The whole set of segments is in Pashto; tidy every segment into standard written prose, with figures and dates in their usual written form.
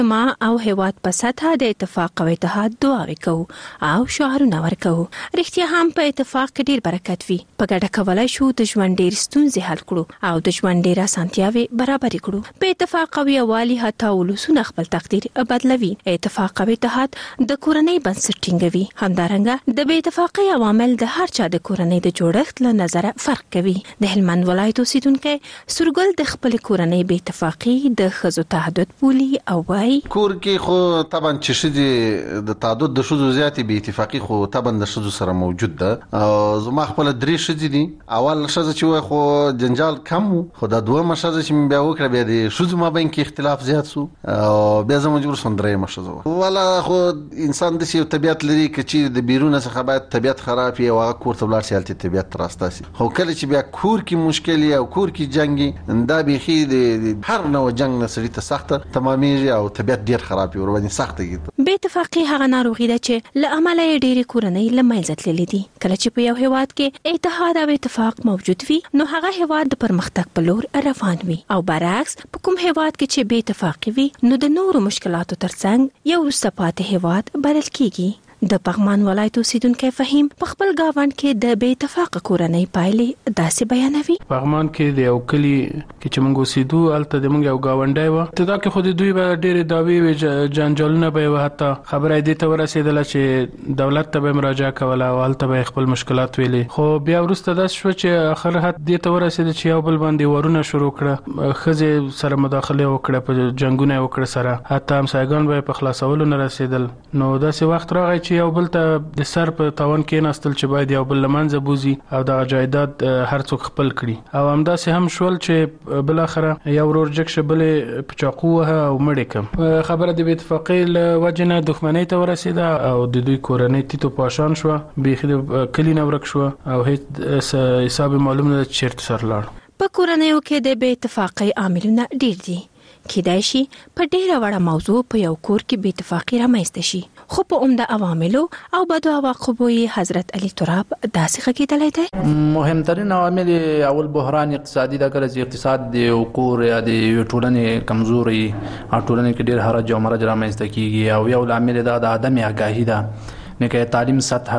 ما او هیواد په سطحه د اتفاق او اتحاد دعاوې کوو او شعارونه ورکوو. رښتیا هم په اتفاق کې ډیر برکت وي. په ګډه کولای شو د ژوند ډیر ستونزې حل کړو او د ژوند ډیر اسانتیاوې برابرې کړو. په اتفاق او یووالي حتی ولسونه خپل تقدیر بدلوي. اتفاق او اتحاد د کورنۍ بنسټ ټینګوي. همدارنګه د بې اتفاقۍ عوامل د هر چا د کورنۍ د جوړښت له نظره فرق کوي. د هلمند ولایت اوسیدونکي سورګل د خپل کورنۍ بې اتفاقۍ د ښځو تعدد بولي او وايي کور کې خو طبعا چې ښځې د تعدد د ښځو زیاتې بې اتفاقي خو طبعا د ښځو سره موجود ده. زما خپل 3 ښځې دي. اول ښځه چې وای خو جنجال کم خو د دویمه ښځه چې بیا وکړه بیا د ښځو مابین کې اختلاف زیات شو او بیا زه مجبور شوم درېیمه ښځه ولا خو انسان د یو طبيعت لري چې د بیرونه څخه باید طبيعت خراب وي او هغه کور ته ولاړ شي هلته طبيعت راسته شي. خو کله چې بیا کور کې مشکل او کور کې جنگي دا بيخي د هر نوع جنگ نه سړي ته سخته تمامېږي او طبيعت ډیر خراب ور باندې سخته کیږي. بې اتفاقي هغه ناروغي ده چې له عمله ډېری کورنۍ له منځه تللې دي. کله چې په یو هیواد کې اتحاد او اتفاق موجود وي نو هغه هیواد د پرمختګ په لور روان وي او برعکس په کوم هیواد کې چې بې اتفاقي وي نو د نورو مشکلاتو ترڅنګ یو وروسته پاتې هیواد بلل کیږي. د پغمان ولایت اوسیدونکي فهیم په خپل گاوند کې د بې اتفاقه کورنۍ پایلې داسې بیانوي. پغمان کې د یو کلی کې چې موږ اوسېدو الته د موږ یو گاونډی و ابتدا کې خو د دوی به ډېرې دعوې وې جنجالونه به یې حتی خبره یې دې ته ورسېدله چې دولت ته به یې مراجعه کوله او هلته به یې خپل مشکلات ویلې. خو بیا وروسته داسې شوه چې اخر حد دې ته ورسېده چې یو بل باندې ورونه شروع کړه. ښځې سره مداخله وکړه په جنګونه یې وکړه سره حتی همسایګان به یې په خلاصولو نه رسېدل. نو داسې وخت راغی چې یو بل ته د سر په تاوان کېناستل چې باید یو بل له منځه بوزي او دغه جایداد هر څوک خپل کړي او همداسې هم شول چې بالاخره یو ورور جګ شه بلې په چاقو وهه او مړ یې کړم. خبره د بې اتفاقۍ له وجې نه دښمنۍ ته ورسېده او د دوی کورنۍ تیتو پاشان شوه بیخي د کلي نه ورک شوه او هیڅ حساب معلوم نه ده چې چېرته سر لاړ. په کورنیو کې د بې اتفاقۍ عاملونه ډېر دي. کېدای شي په ډېره وړه موضوع په یو کور کې بې اتفاقي رامنځته شي خو په عمده عواملو او بدو عواقبو یې حضرت علي تراب داسې غږېدلی دی. مهمترین عوامل اول بحران اقتصادي ده. کله چې اقتصاد د کور یا د ټولنې کمزوري او ټولنې کې ډېر حرج او مرج رامنځته کیږي او یو لامل دا د عدم آگاهي ده. نکه تعلیم سطح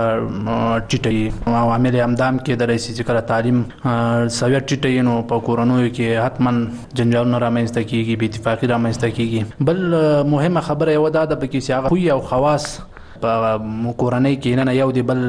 ټیټه او عامل همدام کې د رئیس چې کله تعلیم سویت ټیټه نو په کورونو کې حتما جنجالونه رامنځته کیږي بې اتفاقي رامنځته کیږي. بل مهمه خبره یو ده د پکې چې هغه خوی او خواص په کورنۍ کې نه یو دی بل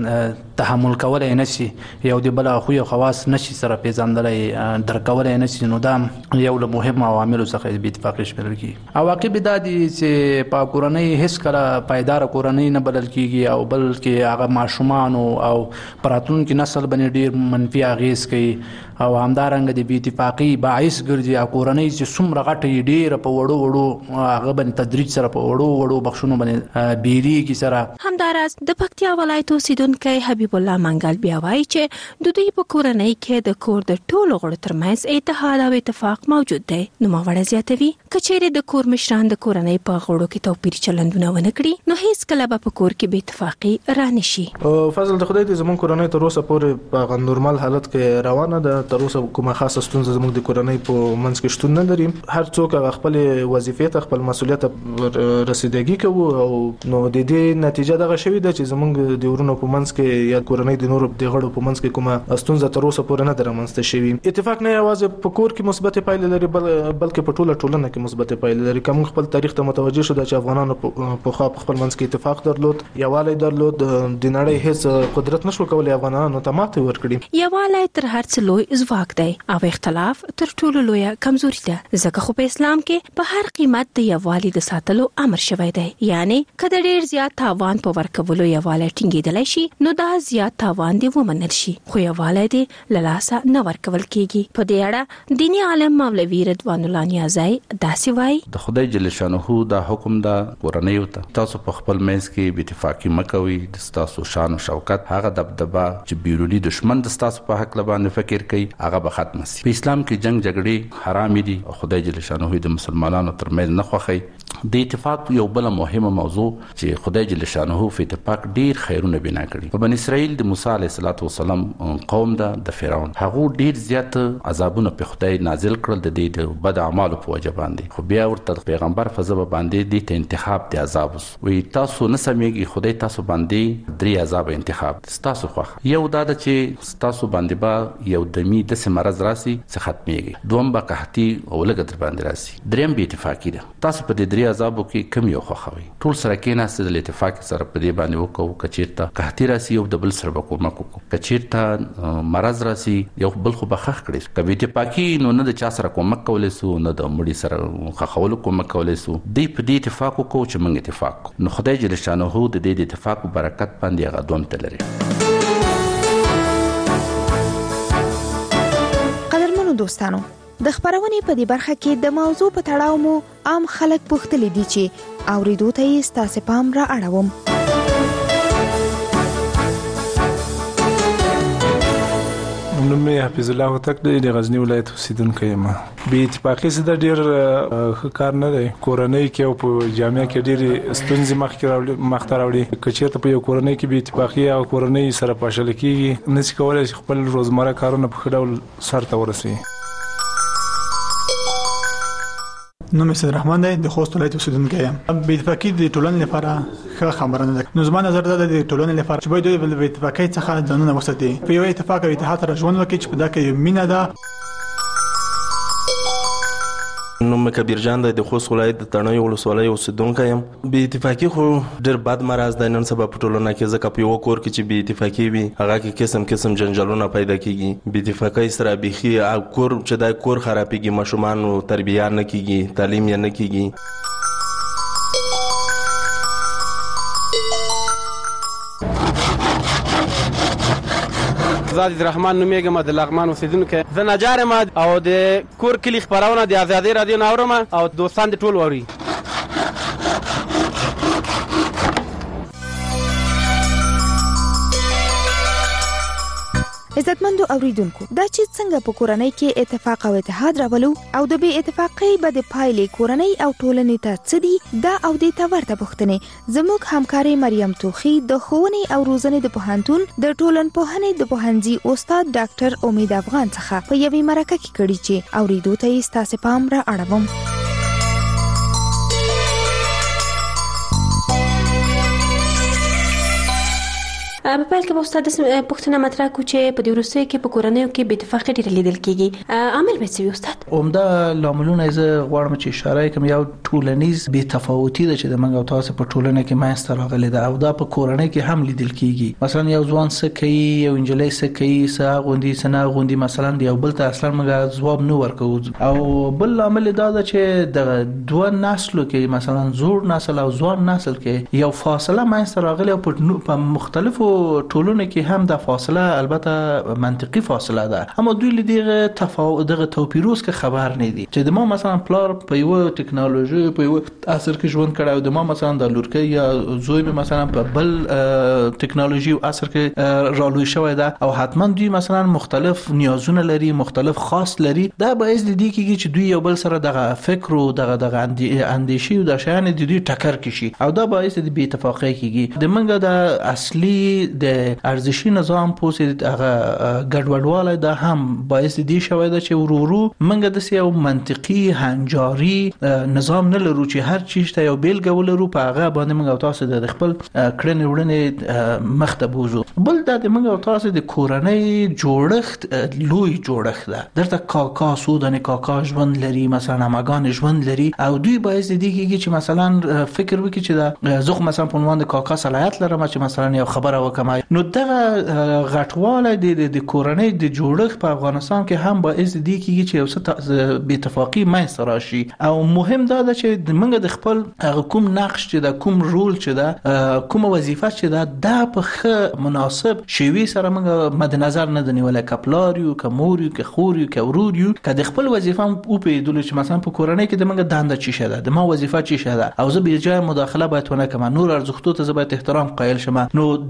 تحمل کولای نشي یو دی بل خو یو خواص نشي سره پیژندلای درکولای نشي نو دا یو له مهمه عواملو څخه بې اتفاقي شمېرل کیږي. عواقب دا دي چې په کورنۍ هیڅ کله پایدار کورنۍ نه بدل کیږي او بلکې هغه ماشومان او راتلونکي نسل باندې ډیر منفي اغیز کوي او همدارنګه د بې اتفاقي باعث ګرځي او کورنۍ چې څومره غټه ډیر په وړو وړو هغه باندې تدریج سره په وړو وړو بخښونو باندې بیری کی سره. همداراز د پکتیا ولایت اوسیدونکي حبیب الله منګل بیا وایي چې د دوی په کورنۍ کې د کور د ټولو غړو ترمنځ اتحاد او اتفاق موجود دی. نوموړه زیاتوي که چیرې د کور مشران د کورنۍ په غړو کې توپیر چلندونه ونه کړي نو هیڅ کله به په کور کې بې اتفاقي رانشي. فضل د خدای دې زموږ کورنۍ تر اوسه پورې په نورمال حالت کې روانه ده. تر اوسه کومه خاصه ستونزه زموږ د کورنۍ په منځ کې شتون نه لري. هر څوک خپل وظیفې ته خپل مسؤلیت رسیدګي کوي او نو د دې نتیجه دغه شوی ده چې زموږ د ورونو په منځ کې یا کورنۍ د نورو د غړو په منځ کې کومه ستونزه تر اوسه پورې نه درمنځته شوی. اتفاق نه یوازې په کور کې مثبت پایلې لري بلکې په ټوله ټولنه کې مثبت پایلې لري. کوم خپل تاریخ ته متوجه شو چې افغانانو په خپل منځ کې اتفاق درلود یووالی درلود د نړۍ هیڅ قدرت نشو کولای افغانانو ته ماته ورکړي. یووالی تر هر څه لوی ځواک دی او اختلاف تر ټولو لوی کمزوري ده. ځکه خو په اسلام کې په هر قیمت د یووالي د ساتلو امر شوی دی. یعنی کله ډیر زیات تاوان په ورکولو یووالی ټینګېدلی شي نو دا زیات تاوان دی ومنل شي خو یووالی دی له لاسه نه ورکول کیږي. په دې اړه دیني عالم مولوي رضوان الله نیازی داسې وایي د خدای جل شانه دا حکم دا کورنیو ته تاسو په خپل منځ کې بې اتفاقي مه کوئ. د ستاسو شان او شوکت هغه دبدبه چې بیروني دشمن د ستاسو په حق باندې فکر کوي کوي هغه به ختم شي. په اسلام کې جنگ جګړې حرام دي او خدای جل شانه د مسلمانانو ترمنځ نه خوښي. د اتفاق یو بل مهمه موضوع چې خدای جل شانه په اتفاق ډیر خیرونه بنا کړي. په بنی اسرائیل د موسی علیه السلام قوم د فرعون هغه ډیر زیات عذابونه په خدای نازل کړل د دې د بد اعمالو په وجه باندې. خو بیا ورته پیغمبر فزبه باندې د انتخاب د عذاب وي تاسو نه سمېږي خدای تاسو باندې 3 عذاب انتخاب تاسو خوښ. یو دا چې تاسو باندې با یو دمی د مرض راسي څه ختميږي. دوم با قحطي او لګ در باندې راسي. دریم به اتفاقی ده. تاسو په دې 3 عذابو کې کم یو خوښوي. ټول سره کې نه د اتفاق سره په دې باندې وکړو کچیرته قحطي راسي یو د بل سره کومک وکړو. کچیرته مرض راسي یو بل خو بخښ کړي. کبه اتفاقی نو نه د چا سره کومک کولای سو نه د مړي سره خخول کومک کولای سو. دی په دې اتفاق وکړو چې موږ اتفاق نو خدای جل شانه د دې اتفاق برکت باندې هغه دوم تلري. قدرمنو دوستانو د خبرونې په دې برخه کې د موضوع په تړاو مو عام خلک پوښتلي دي چې اوریدو ته یې ستاسو پام را اړوم. نوم یې حفیظ الله هوتک دی د غزنی ولایت اوسیدونکی یم. بې اتفاقي څه د ډیر ښه کار نه دی. کورنۍ کې او په جامعه کې ډېرې ستونزې مخته راوړي. که چېرته په یو کورنۍ کې بې اتفاقي او کورنۍ سره پاشل کېږي نشي کولی چې خپل روزمره کارونه په ښه ډول سرته ورسوي. نوم یې سید رحمان دی د خوست ولایت اوسیدونکی یم. بې اتفاقي د ټولنې لپاره ښه خبره نه ده. نو زما نظر دا د ټولنې لپاره چې باید د بې اتفاقۍ څخه ځانونه وساتي. په یو اتفاق او اتحاد سره ژوند وکړي چې په دا کې مینه ده. نوم کبیر جان دی د خوست ولایت د تڼیو ولسوالۍ اوسیدونکی یم. بې اتفاقي خو ډېر بد مرض دی نن سبا په ټولنه کې. ځکه په یو کور کې چې بې اتفاقي وي هغه کې قسم قسم جنجالونه پیدا کیږي. بې اتفاقۍ سره بیخي کور چې دا کور خرابېږي. ماشومان تربیه نه کیږي تعلیم یې نه کیږي. زاد رحمان نومېږم د لغمان اوسیدونکی. زه نجار یم او د کور کلي خپرونه د ازادۍ رادیو نه اورم او دوستان دې ټول واوري. عزتمندو اوریدونکو دا چې څنګه په کورنۍ کې اتفاق او اتحاد راولو او د بې اتفاقۍ بد پایلې کورنۍ او ټولنې ته څه دي دا او دې ته ورته پوښتنې زموږ همکارې مریم توخی د ښوونې او روزنې د پوهنتون د ټولنپوهنې د پوهنځي استاد ډاکټر امید افغان څخه په یوې مرکه کې کړي چې اوریدو ته یې ستاسو پام را اړوم. په پیل کې به استاد پوښتنه مطرح کړو چې په دې وروستیو کې په کورنیو کې بې اتفاقي ډېره لیدل کېږي. عامل به څه وي استاد؟ عمده لاملونه زه غواړم چې اشاره وکړم. یو ټولنیز بې تفاوتي ده چې د موږ او تاسو په ټولنه کې منځته راغلې ده او دا په کورنۍ کې هم لیدل کېږي. مثلا یو ځوان څه کوي یو نجلۍ څه کوي څه غوندي څه نه غوندي مثلا یو بل ته اصلا موږ ځواب نه ورکوو. او بل عامل دا ده چې د دوه نسلو کې مثلا زوړ نسل او ځوان نسل کې یو فاصله منځته راغلې او په مختلفو ټولنو کې هم د فاصله البته منطقي فاصله ده اما دوی له دغه توپیروس کې خبر نه دي چې د ما مثلا پلار په یو ټکنالوژي په یو عصر کې ژوند کړی او د ما مثلا د لورکۍ یا زوی مثلا په بل ټکنالوژي او عصر کې رالوي شوی ده او حتما دوی مثلا مختلف نیازونه لري مختلف خاص لري دا باعث دي کېږي چې دوی یو بل سره دغه فکر او دغه اندیشي او د شان دي ټکر کشي او دا باعث دي بې اتفاقۍ کېږي. د منګه د اصلي د ارزشي نظام پوسې هغه ګډوډواله ده هم باعث دي شوی ده چې ورورو منګه د یو منطقي هنجاري نظام نه لرو چې هر چیز ته یو بیلګه ولرو په هغه باندې موږ تاسو د خپل کړنې وړنې مخته بوزو. بل د موږ تاسو د کورنۍ جوړښت لوی جوړښت ده درته کاکا سودانه کاکا ژوند لري مثلا ماګان ژوند لري او دوی باعث دي کېږي چې مثلا فکر وکړي چې د زخم مثلا په عنوان د کاکا صلاحیت لرم چې مثلا یو خبره وکم نو دغه غټواله د کورنۍ د جوړښت په افغانستان کې هم باعث دي کېږي چې یو څه بې اتفاقي منځته راشي او مهم دا ده چې موږ د خپل کوم نقش چې د کوم رول چې د کوم وظیفه چې د په ښه مناسب شیوي سره موږ مد نظر نه دنیولای کپلاریو کموریو که خوريو که وروریو که د خپل وظیفه او په دول چې مثلا په کورنۍ کې د موږ دنده چی شه ده د ما وظیفه چی شه ده او زه به جای مداخله باید ونه کوم نور ارزښتو ته زه باید احترام قائل شم. نو دا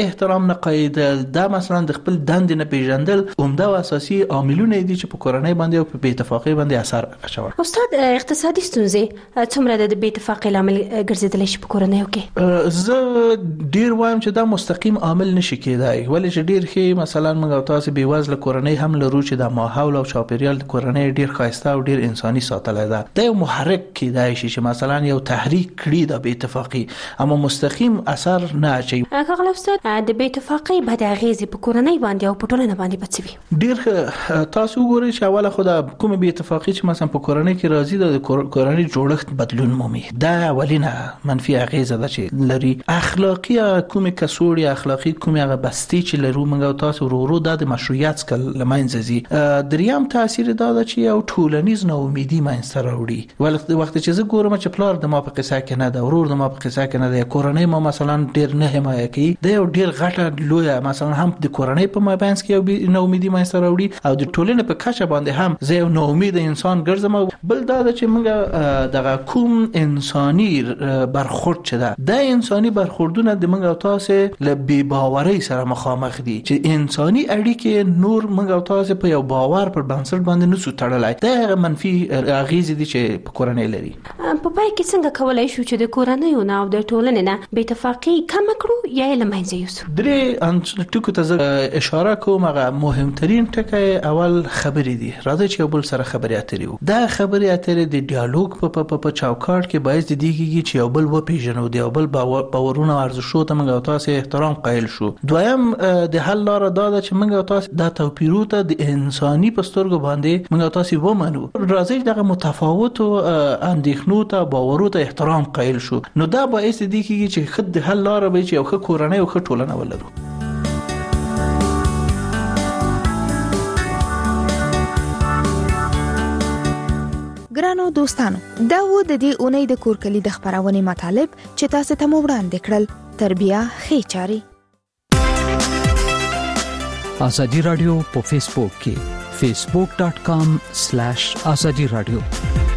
احترام نه قید دا مثلا د خپل دند نه پیژندل عمده او اساسي عاملونه دي چې په کورنۍ باندې او په بې اتفاقۍ باندې اثر اچوي. استاد اقتصادي ستونزې څومره د بې اتفاقۍ لامل ګرځیدلی شي په کورنۍ کې؟ زه ډیر وایم چې دا مستقیم عامل نشي کېدای، ولې چې ډیر ښه مثلا موږ تاسو بې وزله کورنۍ هم لرو چې د ماحول او چاپیریال د کورنۍ ډیر ښایسته او ډیر انساني ساتل ده. دا یو محرک کېدای شي چې مثلا یو تحریک کړي د بې اتفاقۍ، اما مستقیم اثر نه اچي. هغه استاد د بې اتفاقۍ بد اغیزې په کورنۍ باندې او په ټولنه باندې بڅوي. ډیر تاسو وګورئ چې اوله خو د کومه بې اتفاقۍ چې مثلا په کورنۍ کې راځي د کورنۍ جوړښت بدلون مومي. دا اولینه منفي اغیزه ده چې لري. اخلاقی کومه کسوړي اخلاقی کومه هغه بستی چې لرو موږ تاسو ورو د مشروعیت کل لمنځه زی. دریم تاثیر دا ده چې یو ټولنیز ناامیدي منځته راوړي. وخت چې زه ګورم چې پلار د ما په قصه کې نه ده، ورور د ما په قصه کې نه ده، کورنۍ ما مثلا ډیر نه حمایه کوي، دا یو ډیر غټه لویه مثلا هم د کورنۍ په مابینځ کې یو ناامیدي منځته راوړي او د ټولنې په کچه باندې هم زه یو ناامید انسان ګرځم. بل دا چې موږ دغه کوم انساني برخورد چې ده د انساني برخوردونه د موږ تاسو له بې باورۍ سره مخامخ دي چې انساني اړیکې نور موږ تاسو په یو باور پر بنسټ باندې نسو تړلای. دا منفي اغیز دي چې په کورنۍ لري. په پای کې څنګه کولای شو چې د کورنۍ او د ټولنې نه بې اتفاقۍ کم کړو یا له منځه یوسو؟ درې ټکو ته اشاره کوم. هغه مهمترین ټکی اول خبرې دي. راځي چې بل سره خبرې اترې وو. دا خبرې اترې د ډیالوګ په چوکاټ کې باعث دي کیږي چې یو بل وپیژنو، د یو بل باورونه او ارزښتونو ته موږ تاسو احترام قائل شو. دویم د حل لار دا ده چې موږ تاسو د توپیرو ته د انساني پسترګو باندې موږ تاسو ومنو. راځي دغه متفاوت اندېښنو ته باورو ته احترام قائل شو. نو دا باعث دي کیږي چې خود د حل لار به چې یو ښه کورنۍ او ښه ټولنه ولرو. ګرانو دوستانو، دا و د دې اونۍ د کورکلي د خبرونې مطالب چې تاسو ته مو وړاندې کړل. تربیه ښې چاري. ازادي رادیو په فیسبوک کې facebook.com/azadi radio